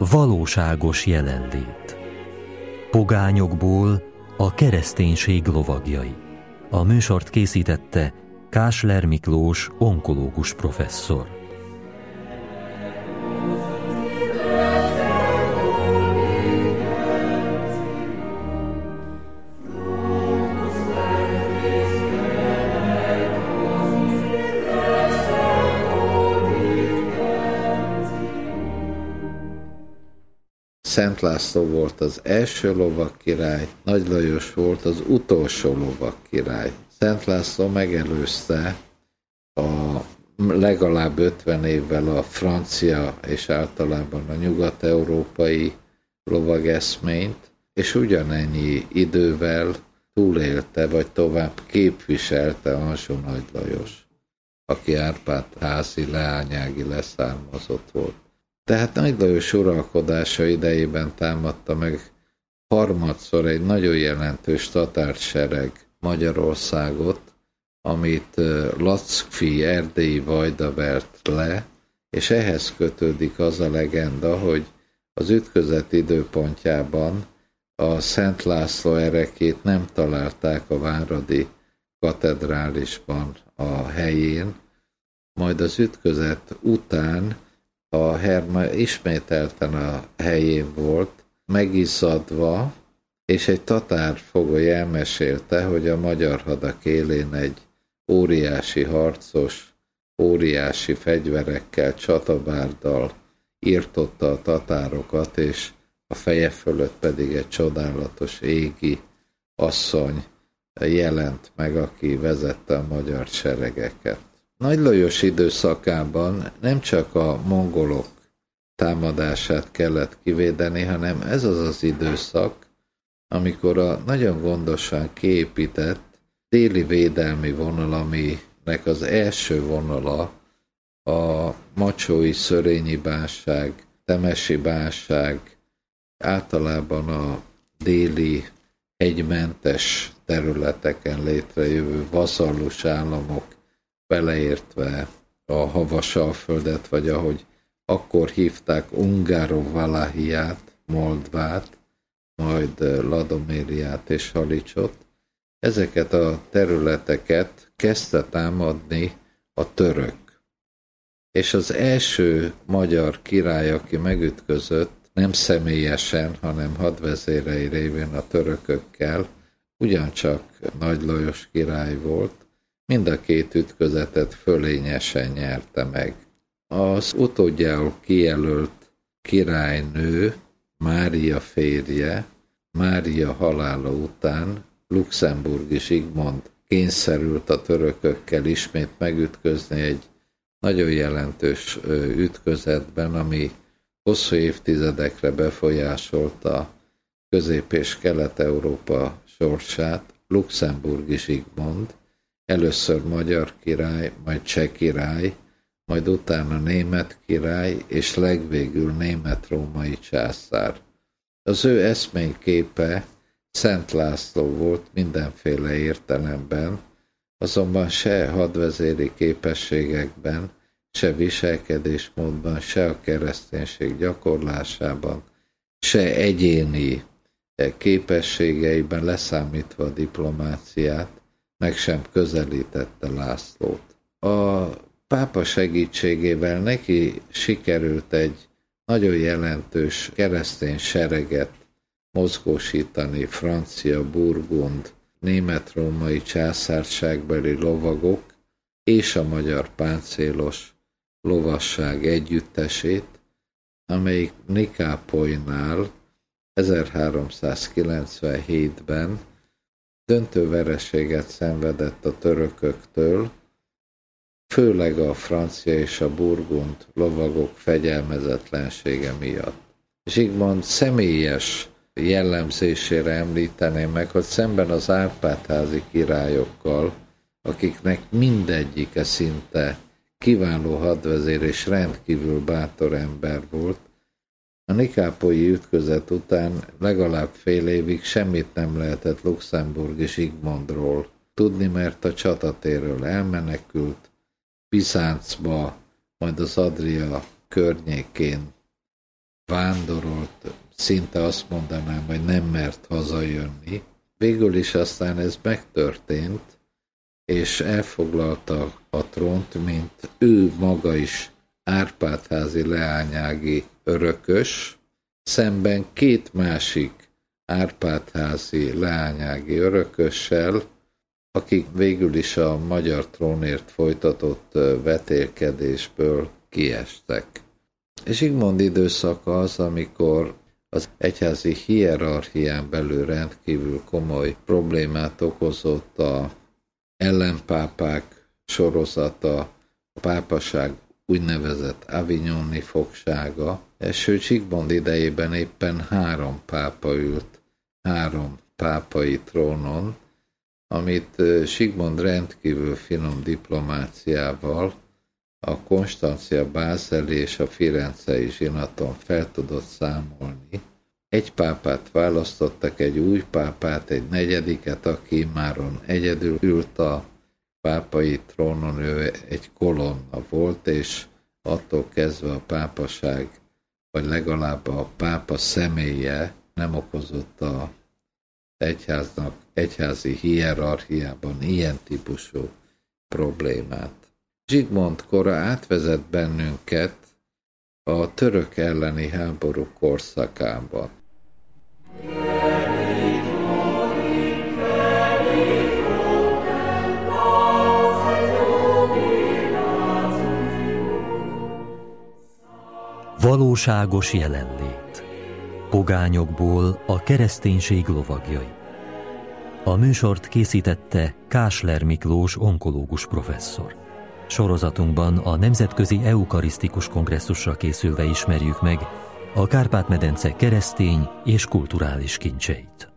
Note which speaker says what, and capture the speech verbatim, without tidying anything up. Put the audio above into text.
Speaker 1: valóságos jelenlét. Pogányokból a kereszténység lovagjai. A műsort készítette Kásler Miklós onkológus professzor.
Speaker 2: Szent László volt az első lovagkirály, Nagy Lajos volt az utolsó lovagkirály. Szent László megelőzte a legalább ötven évvel a francia és általában a nyugat-európai lovageszményt, és ugyanennyi idővel túlélte, vagy tovább képviselte Anjou Nagy Lajos, aki Árpád-házi leányági leszármazott volt. Tehát Nagy Lajos uralkodása idejében támadta meg harmadszor egy nagyon jelentős tatársereg Magyarországot, amit Lackfi erdélyi vajda vert le, és ehhez kötődik az a legenda, hogy az ütközet időpontjában a Szent László erekét nem találták a váradi katedrálisban a helyén, majd az ütközet után a Herma ismételten a helyén volt, megizzadva, és egy tatárfogoly elmesélte, hogy a magyar hadak élén egy óriási harcos, óriási fegyverekkel, csatabárdal írtotta a tatárokat, és a feje fölött pedig egy csodálatos égi asszony jelent meg, aki vezette a magyar seregeket. Nagy Lajos időszakában nem csak a mongolok támadását kellett kivédeni, hanem ez az az időszak, amikor a nagyon gondosan kiépített déli védelmi vonal, aminek az első vonala a Macsói Szörényi bánság, Temesi bánság, általában a déli hegymentes területeken létrejövő vazallus államok, beleértve a Havasalföldet, vagy ahogy akkor hívták Ungárov-Valahiát, Moldvát, majd Ladomériát és Halicsot. Ezeket a területeket kezdte támadni a török. És az első magyar király, aki megütközött, nem személyesen, hanem hadvezérei révén a törökökkel, ugyancsak Nagy Lajos király volt, mind a két ütközetet fölényesen nyerte meg. Az utódjául kijelölt királynő, Mária férje, Mária halála után luxemburgi Zsigmond kényszerült a törökökkel ismét megütközni egy nagyon jelentős ütközetben, ami hosszú évtizedekre befolyásolta Közép- és Kelet-Európa sorsát. Luxemburgi Zsigmond, először magyar király, majd cseh király, majd utána német király, és legvégül német-római császár. Az ő eszményképe Szent László volt mindenféle értelemben, azonban se hadvezéri képességekben, se viselkedésmódban, se a kereszténység gyakorlásában, se egyéni képességeiben, leszámítva a diplomáciát, meg sem közelítette Lászlót. A pápa segítségével neki sikerült egy nagyon jelentős keresztény sereget mozgósítani, francia, burgund, német-római császárságbeli lovagok és a magyar páncélos lovasság együttesét, amelyik Nikápolynál ezerháromszázkilencvenhétben döntő vereséget szenvedett a törököktől, főleg a francia és a burgund lovagok fegyelmezetlensége miatt. Zsigmond személyes jellemzésére említeném meg, hogy szemben az Árpád-házi királyokkal, akiknek mindegyike szinte kiváló hadvezér és rendkívül bátor ember volt, a nikápolyi ütközet után legalább fél évig semmit nem lehetett luxemburgi Zsigmondról tudni, mert a csatatérről elmenekült, Bizáncba, majd az Adria környékén vándorolt, szinte azt mondanám, hogy nem mert hazajönni. Végül is aztán ez megtörtént, és elfoglalta a trónt, mint ő maga is Árpád-házi leányági örökös, szemben két másik Árpád-házi leányági örökössel, akik végül is a magyar trónért folytatott vetélkedésből kiestek. Zsigmond időszaka az, amikor az egyházi hierarchián belül rendkívül komoly problémát okozott a ellenpápák sorozata, a pápaság úgynevezett avignoni fogsága, sőt Zsigmond idejében éppen három pápa ült, három pápai trónon, amit Zsigmond rendkívül finom diplomáciával a Konstancia bázeli és a firencei zsinaton fel tudott számolni. Egy pápát választottak, egy új pápát, egy negyediket, aki máron egyedül ült a pápai trónon, ő egy kolonna volt, és attól kezdve a pápaság, vagy legalább a pápa személye nem okozott az egyháznak, egyházi hierarchiában ilyen típusú problémát. Zsigmond kora átvezet bennünket a török elleni háború korszakába.
Speaker 1: Valóságos jelenlét. Pogányokból a kereszténység lovagjai. A műsort készítette Kásler Miklós onkológus professzor. Sorozatunkban a Nemzetközi Eukarisztikus Kongresszusra készülve ismerjük meg a Kárpát-medence keresztény és kulturális kincseit.